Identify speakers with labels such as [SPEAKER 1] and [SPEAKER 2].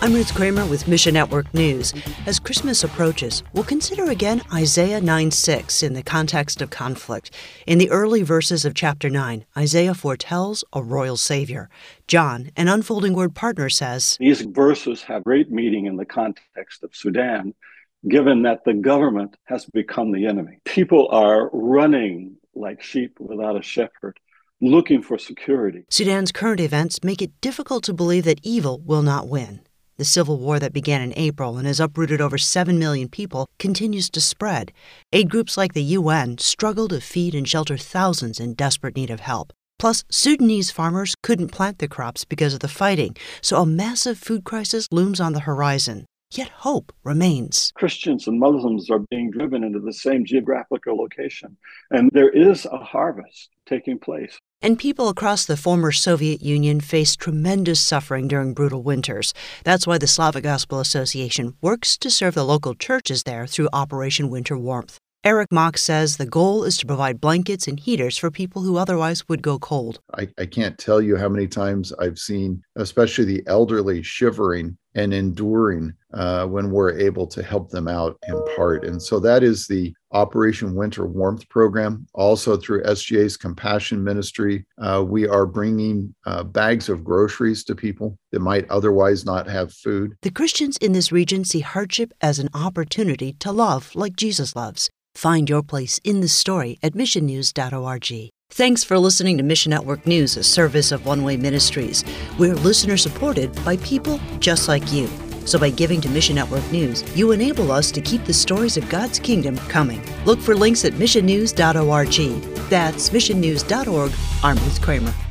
[SPEAKER 1] I'm Ruth Kramer with Mission Network News. As Christmas approaches, we'll consider again Isaiah 9:6 in the context of conflict. In the early verses of chapter 9, Isaiah foretells a royal savior. John, an Unfolding Word partner, says,
[SPEAKER 2] these verses have great meaning in the context of Sudan, given that the government has become the enemy. People are running like sheep without a shepherd, looking for security.
[SPEAKER 1] Sudan's current events make it difficult to believe that evil will not win. The civil war that began in April and has uprooted over 7 million people continues to spread. Aid groups like the UN struggle to feed and shelter thousands in desperate need of help. Plus, Sudanese farmers couldn't plant the crops because of the fighting, so a massive food crisis looms on the horizon. Yet hope remains.
[SPEAKER 2] Christians and Muslims are being driven into the same geographical location, and there is a harvest taking place.
[SPEAKER 1] And people across the former Soviet Union face tremendous suffering during brutal winters. That's why the Slavic Gospel Association works to serve the local churches there through Operation Winter Warmth. Eric Mock says the goal is to provide blankets and heaters for people who otherwise would go cold.
[SPEAKER 3] I can't tell you how many times I've seen, especially the elderly, shivering and enduring when we're able to help them out in part. And so that is the Operation Winter Warmth program. Also through SGA's Compassion Ministry, we are bringing bags of groceries to people that might otherwise not have food.
[SPEAKER 1] The Christians in this region see hardship as an opportunity to love like Jesus loves. Find your place in the story at missionnews.org. Thanks for listening to Mission Network News, a service of One Way Ministries. We're listener-supported by people just like you. So by giving to Mission Network News, you enable us to keep the stories of God's kingdom coming. Look for links at missionnews.org. That's missionnews.org. I'm Ruth Kramer.